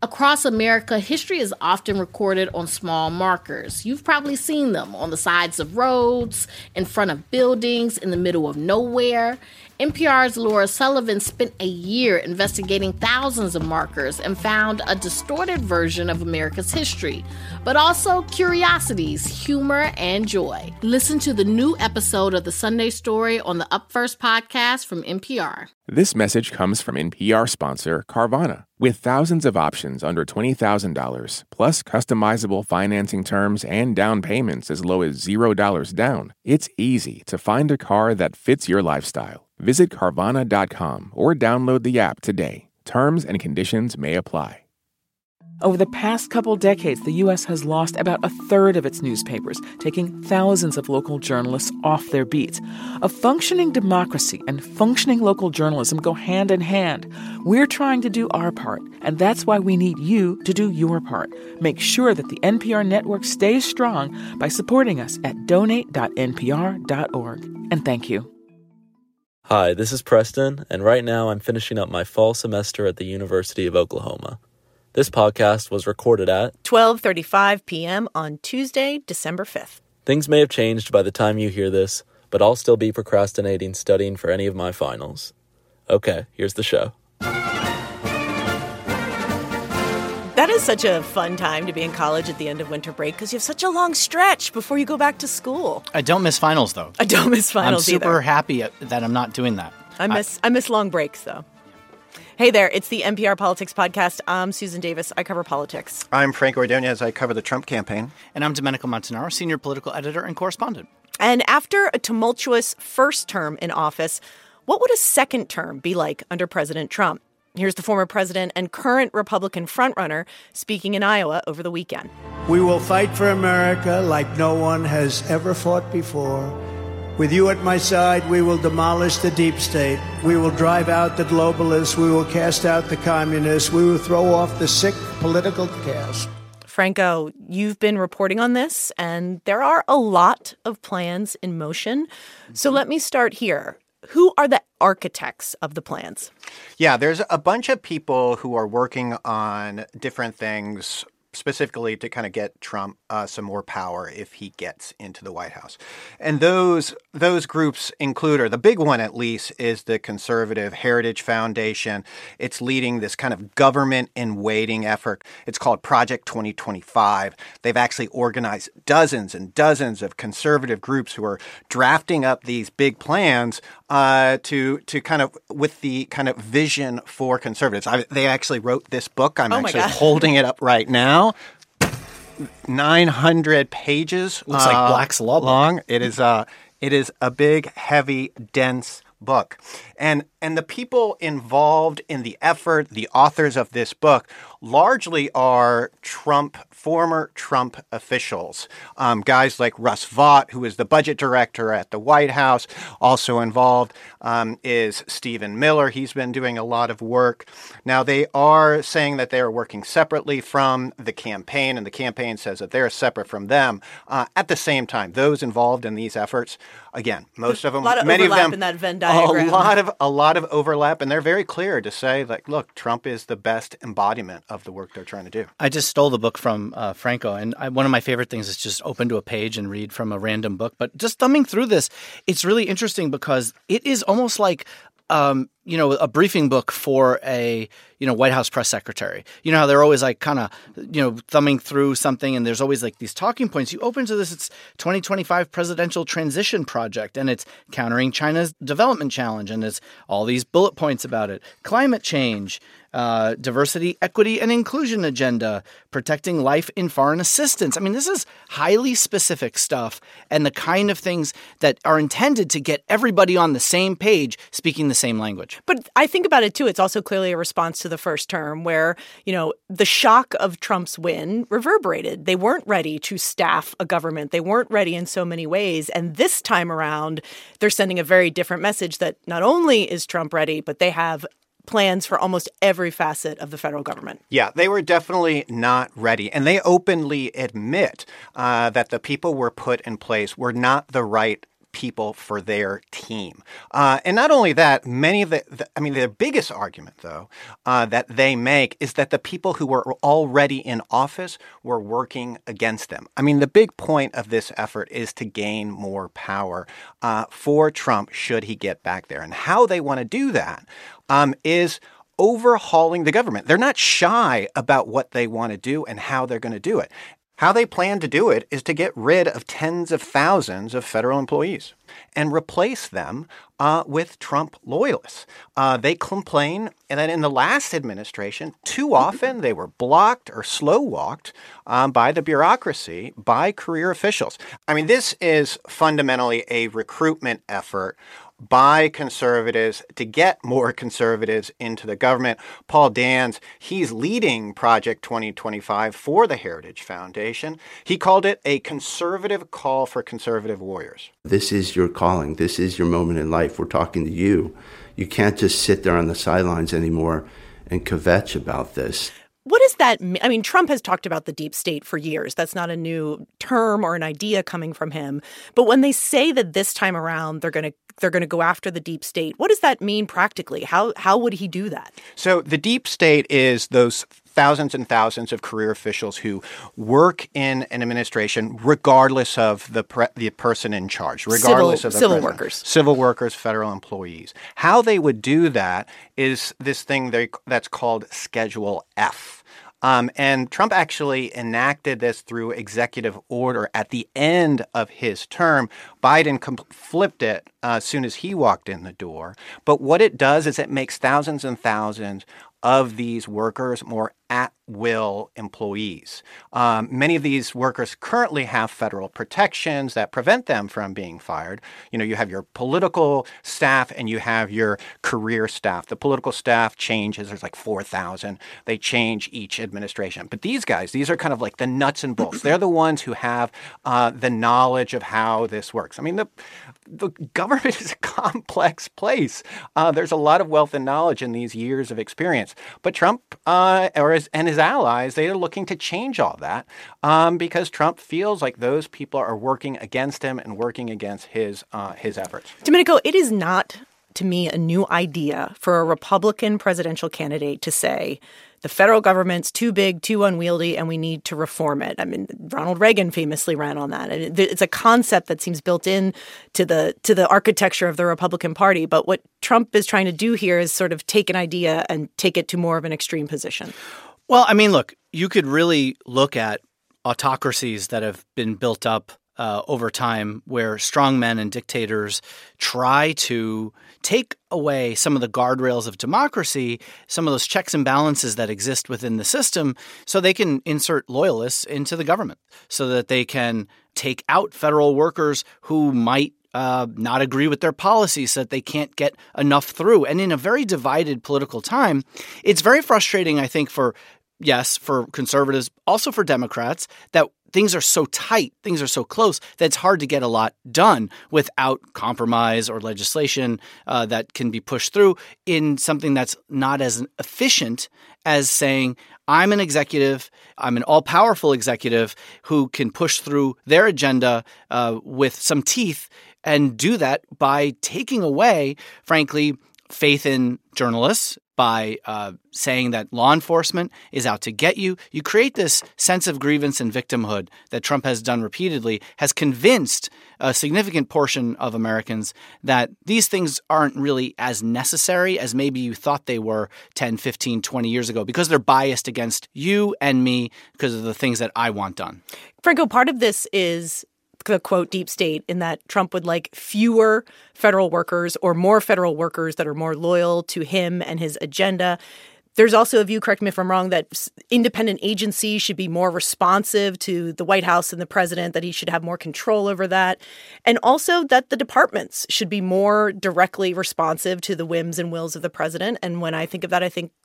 Across America, history is often recorded on small markers. You've probably seen them on the sides of roads, in front of buildings, in the middle of nowhere. NPR's Laura Sullivan spent a year investigating thousands of markers and found a distorted version of America's history, but also curiosities, humor, and joy. Listen to the new episode of The Sunday Story on the Up First podcast from NPR. This message comes from NPR sponsor Carvana. With thousands of options under $20,000, plus customizable financing terms and down payments as low as $0 down, it's easy to find a car that fits your lifestyle. Visit Carvana.com or download the app today. Terms and conditions may apply. Over the past couple decades, the U.S. has lost about a third of its newspapers, taking thousands of local journalists off their beats. A functioning democracy and functioning local journalism go hand in hand. We're trying to do our part, and that's why we need you to do your part. Make sure that the NPR network stays strong by supporting us at donate.npr.org. And thank you. Hi, this is Preston, and right now I'm finishing up my fall semester at the University of Oklahoma. This podcast was recorded at 12:35 p.m. on Tuesday, December 5th. Things may have changed by the time you hear this, but I'll still be procrastinating studying for any of my finals. Okay, here's the show. That is such a fun time to be in college at the end of winter break because you have such a long stretch before you go back to school. I don't miss finals, though. I don't miss finals either. I'm super either. happy that I'm not doing that. I miss long breaks, though. Hey there, it's the NPR Politics Podcast. I'm Susan Davis. I cover politics. I'm Frank Ordonez. I cover the Trump campaign. And I'm Domenico Montanaro, senior political editor and correspondent. And after a tumultuous first term in office, what would a second term be like under President Trump? Here's the former president and current Republican frontrunner speaking in Iowa over the weekend. We will fight for America like no one has ever fought before. With you at my side, we will demolish the deep state. We will drive out the globalists. We will cast out the communists. We will throw off the sick political caste. Franco, you've been reporting on this, and there are a lot of plans in motion. So let me start here. Who are the architects of the plans? Yeah, there's a bunch of people who are working on different things specifically to kind of get Trump some more power if he gets into the White House. And those groups include, or the big one at least, is the Conservative Heritage Foundation. It's leading this kind of government-in-waiting effort. It's called Project 2025. They've actually organized dozens and dozens of conservative groups who are drafting up these big plans to kind of with the kind of vision for conservatives. They actually wrote this book. I'm actually holding it up right now. 900 pages. Looks like Black's Law book. Long. It is a big, heavy, dense book. And the people involved in the effort, the authors of this book, largely are former Trump officials. Guys like Russ Vought, who is the budget director at the White House. Also involved is Stephen Miller. He's been doing a lot of work. Now, they are saying that they are working separately from the campaign, and the campaign says that they're separate from them. At the same time, those involved in these efforts, again, most of them, many of them, in that Venn diagram. A lot of overlap, and they're very clear to say, like, look, Trump is the best embodiment of the work they're trying to do. I just stole the book from Franco, and one of my favorite things is just open to a page and read from a random book. But just thumbing through this, it's really interesting because it is almost like a briefing book for a, White House press secretary. You know how they're always like kind of, thumbing through something and there's always like these talking points. You open to this, it's 2025 presidential transition project and it's countering China's development challenge and it's all these bullet points about it. Climate change, diversity, equity, and inclusion agenda, protecting life in foreign assistance. I mean, this is highly specific stuff and the kind of things that are intended to get everybody on the same page speaking the same language. But I think about it, too. It's also clearly a response to the first term where, the shock of Trump's win reverberated. They weren't ready to staff a government. They weren't ready in so many ways. And this time around, they're sending a very different message that not only is Trump ready, but they have plans for almost every facet of the federal government. Yeah, they were definitely not ready. And they openly admit that the people were put in place were not the right people for their team. And not only that, many of the biggest argument, though, that they make is that the people who were already in office were working against them. I mean, the big point of this effort is to gain more power for Trump should he get back there. And how they want to do that is overhauling the government. They're not shy about what they want to do and how they're going to do it. How they plan to do it is to get rid of tens of thousands of federal employees and replace them with Trump loyalists. They complain that in the last administration, too often they were blocked or slow-walked by the bureaucracy, by career officials. I mean, this is fundamentally a recruitment effort by conservatives to get more conservatives into the government. Paul Dans, he's leading Project 2025 for the Heritage Foundation. He called it a conservative call for conservative warriors. This is your calling. This is your moment in life. We're talking to you. You can't just sit there on the sidelines anymore and kvetch about this. What does that mean? I mean, Trump has talked about the deep state for years. That's not a new term or an idea coming from him. But when they say that this time around they're going to go after the deep state, what does that mean practically? How would he do that? So the deep state is those thousands and thousands of career officials who work in an administration regardless of the person in charge, regardless of the civil president. workers. Civil workers, federal employees. How they would do that is this thing that's called Schedule F. And Trump actually enacted this through executive order at the end of his term. Biden flipped it as soon as he walked in the door. But what it does is it makes thousands and thousands of these workers more at-will employees. Many of these workers currently have federal protections that prevent them from being fired. You know, you have your political staff and you have your career staff. The political staff changes. There's like 4,000. They change each administration. But these guys, these are kind of like the nuts and bolts. They're the ones who have the knowledge of how this works. I mean, the government is a complex place. There's a lot of wealth and knowledge in these years of experience. But Trump and his allies, they are looking to change all that because Trump feels like those people are working against him and working against his efforts. Domenico, it is not, to me, a new idea for a Republican presidential candidate to say the federal government's too big, too unwieldy, and we need to reform it. I mean, Ronald Reagan famously ran on that. And it's a concept that seems built in to the architecture of the Republican Party. But what Trump is trying to do here is sort of take an idea and take it to more of an extreme position. Well, I mean, look, you could really look at autocracies that have been built up over time where strongmen and dictators try to take away some of the guardrails of democracy, some of those checks and balances that exist within the system, so they can insert loyalists into the government, so that they can take out federal workers who might not agree with their policies, so that they can't get enough through. And in a very divided political time, it's very frustrating, I think, for conservatives, also for Democrats, that things are so tight, things are so close that it's hard to get a lot done without compromise or legislation that can be pushed through in something that's not as efficient as saying, I'm an executive, I'm an all-powerful executive who can push through their agenda with some teeth and do that by taking away, frankly, faith in journalists, by saying that law enforcement is out to get you. You create this sense of grievance and victimhood that Trump has done repeatedly, has convinced a significant portion of Americans that these things aren't really as necessary as maybe you thought they were 10, 15, 20 years ago because they're biased against you and me because of the things that I want done. Franco, part of this is the, quote, deep state, in that Trump would like fewer federal workers or more federal workers that are more loyal to him and his agenda. There's also a view, correct me if I'm wrong, that independent agencies should be more responsive to the White House and the president, that he should have more control over that. And also that the departments should be more directly responsive to the whims and wills of the president. And when I think of that, I think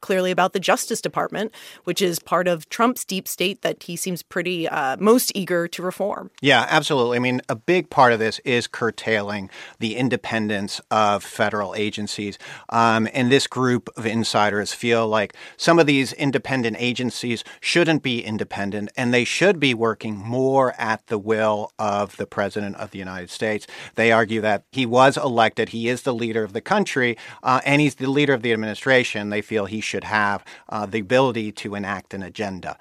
clearly about the Justice Department, which is part of Trump's deep state that he seems pretty most eager to reform. Yeah, absolutely. I mean, a big part of this is curtailing the independence of federal agencies. And this group of insiders feel like some of these independent agencies shouldn't be independent, and they should be working more at the will of the president of the United States. They argue that he was elected, he is the leader of the country, and he's the leader of the administration. They feel he should have the ability to enact an agenda.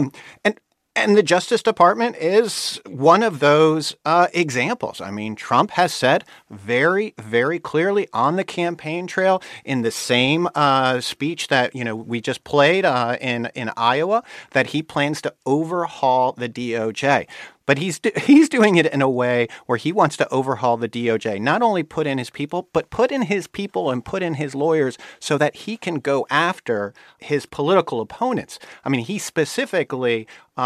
And the Justice Department is one of those examples. I mean, Trump has said very, very clearly on the campaign trail in the same speech that, we just played in Iowa that he plans to overhaul the DOJ. But he's doing it in a way where he wants to overhaul the DOJ, not only put in his people, but put in his people and put in his lawyers so that he can go after his political opponents. I mean, he specifically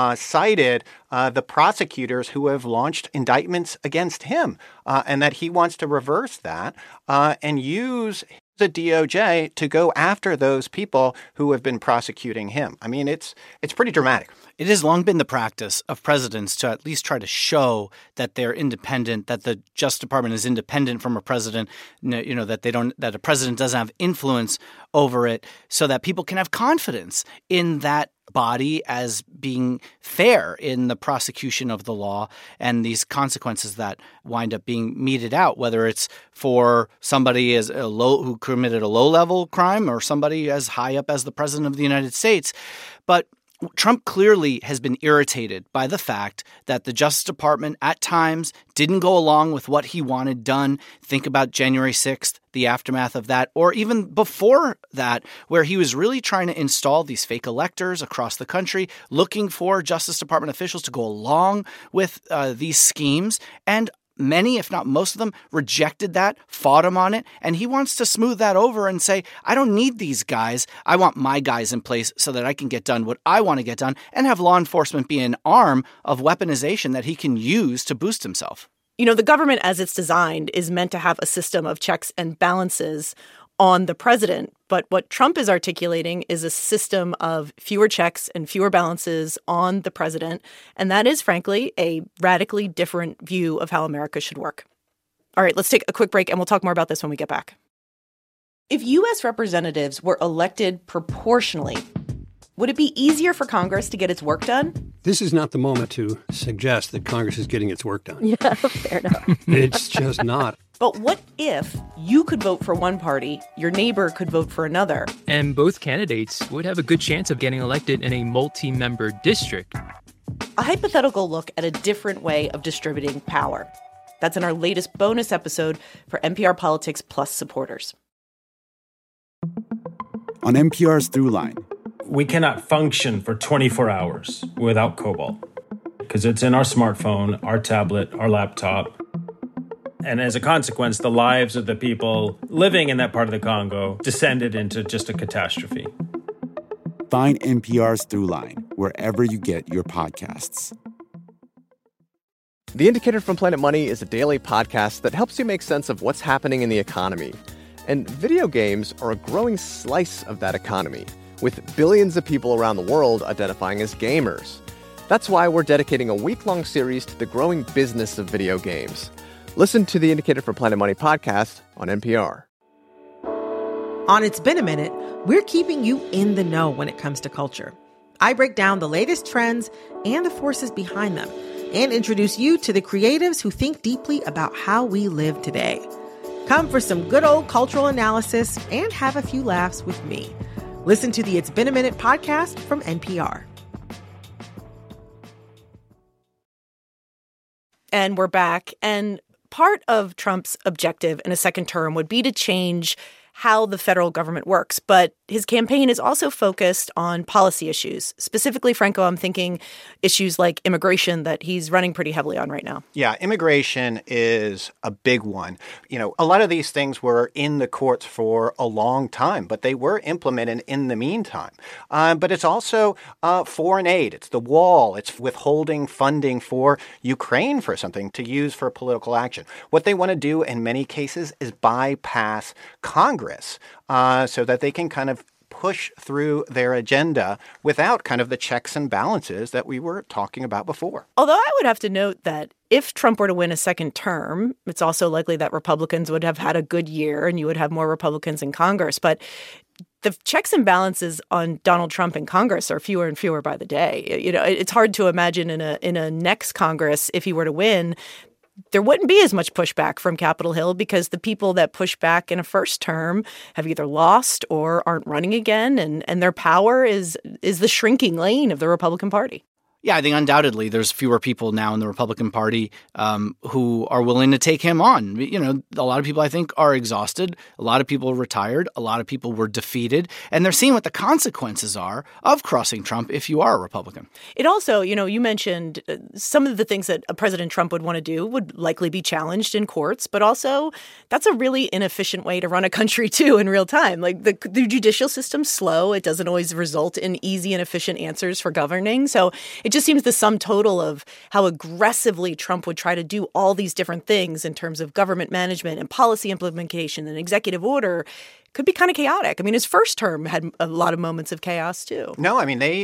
cited the prosecutors who have launched indictments against him and that he wants to reverse that and use the DOJ to go after those people who have been prosecuting him. I mean, it's pretty dramatic. It has long been the practice of presidents to at least try to show that they're independent, that the Justice Department is independent from a president, that a president doesn't have influence over it, so that people can have confidence in that body as being fair in the prosecution of the law and these consequences that wind up being meted out, whether it's for somebody who committed a low-level crime or somebody as high up as the president of the United States. But Trump clearly has been irritated by the fact that the Justice Department at times didn't go along with what he wanted done. Think about January 6th, the aftermath of that, or even before that, where he was really trying to install these fake electors across the country, looking for Justice Department officials to go along with these schemes. And many, if not most of them, rejected that, fought him on it, and he wants to smooth that over and say, I don't need these guys. I want my guys in place so that I can get done what I want to get done and have law enforcement be an arm of weaponization that he can use to boost himself. The government as it's designed is meant to have a system of checks and balances on the president. But what Trump is articulating is a system of fewer checks and fewer balances on the president. And that is, frankly, a radically different view of how America should work. All right, let's take a quick break and we'll talk more about this when we get back. If U.S. representatives were elected proportionally, would it be easier for Congress to get its work done? This is not the moment to suggest that Congress is getting its work done. Yeah, fair enough. It's just not. But what if you could vote for one party, your neighbor could vote for another? And both candidates would have a good chance of getting elected in a multi-member district. A hypothetical look at a different way of distributing power. That's in our latest bonus episode for NPR Politics Plus supporters. On NPR's Throughline. We cannot function for 24 hours without cobalt because it's in our smartphone, our tablet, our laptop. And as a consequence, the lives of the people living in that part of the Congo descended into just a catastrophe. Find NPR's Throughline wherever you get your podcasts. The Indicator from Planet Money is a daily podcast that helps you make sense of what's happening in the economy. And video games are a growing slice of that economy, with billions of people around the world identifying as gamers. That's why we're dedicating a week-long series to the growing business of video games. Listen to the Indicator from Planet Money podcast on NPR. On It's Been a Minute, we're keeping you in the know when it comes to culture. I break down the latest trends and the forces behind them, and introduce you to the creatives who think deeply about how we live today. Come for some good old cultural analysis and have a few laughs with me. Listen to the It's Been a Minute podcast from NPR. And we're back. And part of Trump's objective in a second term would be to change how the federal government works. But his campaign is also focused on policy issues. Specifically, Franco, I'm thinking issues like immigration that he's running pretty heavily on right now. Yeah, immigration is a big one. A lot of these things were in the courts for a long time, but they were implemented in the meantime. But it's also foreign aid. It's the wall. It's withholding funding for Ukraine for something to use for political action. What they want to do in many cases is bypass Congress so that they can kind of push through their agenda without kind of the checks and balances that we were talking about before. Although I would have to note that if Trump were to win a second term, it's also likely that Republicans would have had a good year and you would have more Republicans in Congress. But the checks and balances on Donald Trump in Congress are fewer and fewer by the day. You know, it's hard to imagine in a next Congress, if he were to win, there wouldn't be as much pushback from Capitol Hill because the people that push back in a first term have either lost or aren't running again, and their power is the shrinking lane of the Republican Party. Yeah, I think undoubtedly there's fewer people now in the Republican Party who are willing to take him on. You know, a lot of people, I think, are exhausted. A lot of people are retired. A lot of people were defeated. And they're seeing what the consequences are of crossing Trump if you are a Republican. It also, you know, you mentioned some of the things that President Trump would want to do would likely be challenged in courts. But also, that's a really inefficient way to run a country, too, in real time. Like the judicial system's slow. It doesn't always result in easy and efficient answers for governing. So it just seems the sum total of how aggressively Trump would try to do all these different things in terms of government management and policy implementation and executive order could be kind of chaotic. I mean, his first term had a lot of moments of chaos, too. No,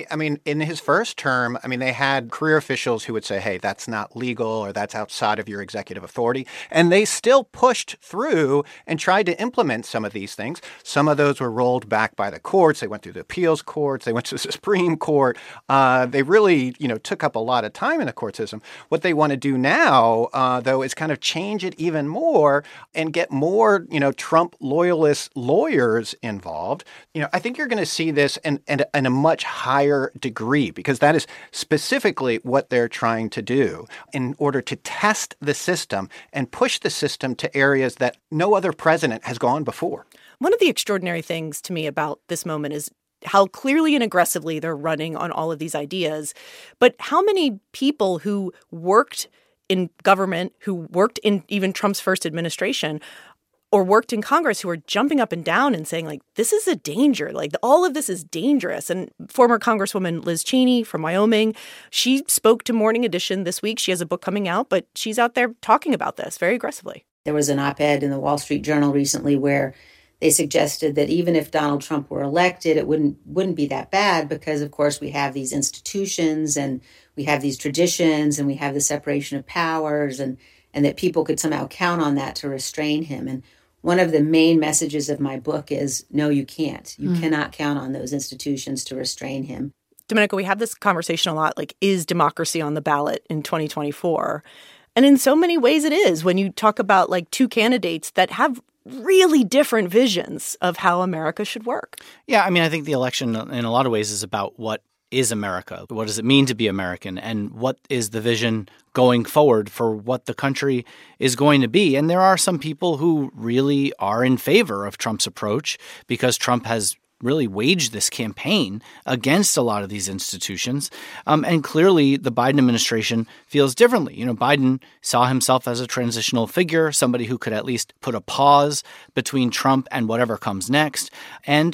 in his first term, they had career officials who would say, hey, that's not legal or that's outside of your executive authority. And they still pushed through and tried to implement some of these things. Some of those were rolled back by the courts. They went through the appeals courts. They went to the Supreme Court. They really, took up a lot of time in the court system. What they want to do now, though, is kind of change it even more and get more, Trump loyalist lawyers involved. I think you're going to see this in a much higher degree because that is specifically what they're trying to do in order to test the system and push the system to areas that no other president has gone before. One of the extraordinary things to me about this moment is how clearly and aggressively they're running on all of these ideas. But how many people who worked in government, who worked in even Trump's first administration, or worked in Congress who are jumping up and down and saying, like, this is a danger. Like, all of this is dangerous. And former Congresswoman Liz Cheney from Wyoming, she spoke to Morning Edition this week. She has a book coming out, but she's out there talking about this very aggressively. There was an op-ed in the Wall Street Journal recently where they suggested that even if Donald Trump were elected, it wouldn't be that bad because, of course, we have these institutions and we have these traditions and we have the separation of powers and that people could somehow count on that to restrain him. And one of the main messages of my book is, no, you can't. You cannot count on those institutions to restrain him. Domenico, we have this conversation a lot, like, is democracy on the ballot in 2024? And in so many ways it is when you talk about, like, two candidates that have really different visions of how America should work. Yeah, I think the election in a lot of ways is about what is America? What does it mean to be American? And what is the vision going forward for what the country is going to be? And there are some people who really are in favor of Trump's approach because Trump has really waged this campaign against a lot of these institutions. And clearly the Biden administration feels differently. Biden saw himself as a transitional figure, somebody who could at least put a pause between Trump and whatever comes next. And,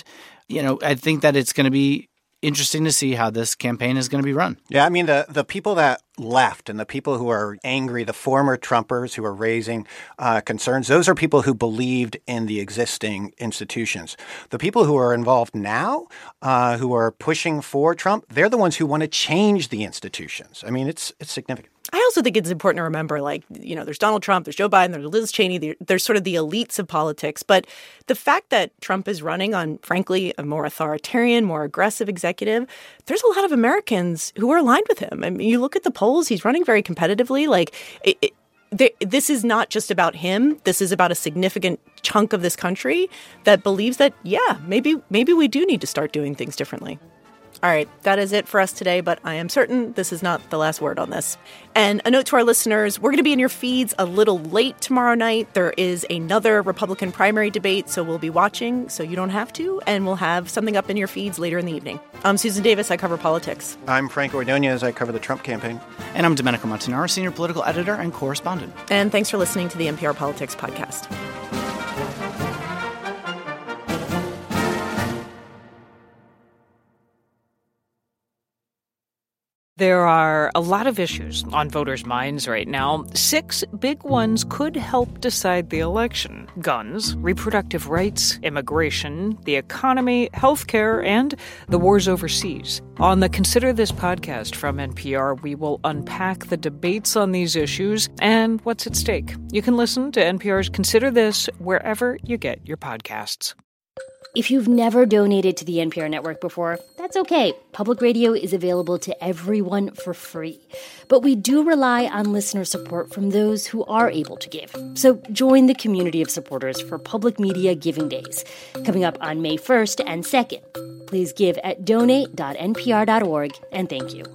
I think that it's going to be interesting to see how this campaign is going to be run. Yeah, the people that left and the people who are angry, the former Trumpers who are raising concerns, those are people who believed in the existing institutions. The people who are involved now, who are pushing for Trump, they're the ones who want to change the institutions. It's significant. I also think it's important to remember, there's Donald Trump, there's Joe Biden, there's Liz Cheney, there's sort of the elites of politics. But the fact that Trump is running on, frankly, a more authoritarian, more aggressive executive, there's a lot of Americans who are aligned with him. You look at the polls, he's running very competitively. This is not just about him. This is about a significant chunk of this country that believes that, maybe we do need to start doing things differently. All right, that is it for us today, but I am certain this is not the last word on this. And a note to our listeners, we're going to be in your feeds a little late tomorrow night. There is another Republican primary debate, so we'll be watching so you don't have to, and we'll have something up in your feeds later in the evening. I'm Susan Davis. I cover politics. I'm Franco Ordonez. I cover the Trump campaign. And I'm Domenico Montanaro, senior political editor and correspondent. And thanks for listening to the NPR Politics Podcast. There are a lot of issues on voters' minds right now. 6 big ones could help decide the election: guns, reproductive rights, immigration, the economy, healthcare, and the wars overseas. On the Consider This podcast from NPR, we will unpack the debates on these issues and what's at stake. You can listen to NPR's Consider This wherever you get your podcasts. If you've never donated to the NPR network before, that's okay. Public radio is available to everyone for free. But we do rely on listener support from those who are able to give. So join the community of supporters for Public Media Giving Days, coming up on May 1st and 2nd. Please give at donate.npr.org, and thank you.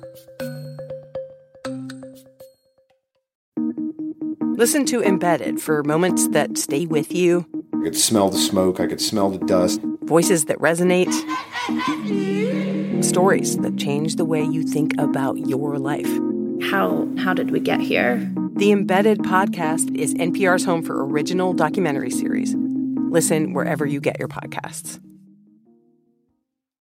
Listen to Embedded for moments that stay with you. I could smell the smoke. I could smell the dust. Voices that resonate. Stories that change the way you think about your life. How did we get here? The Embedded podcast is NPR's home for original documentary series. Listen wherever you get your podcasts.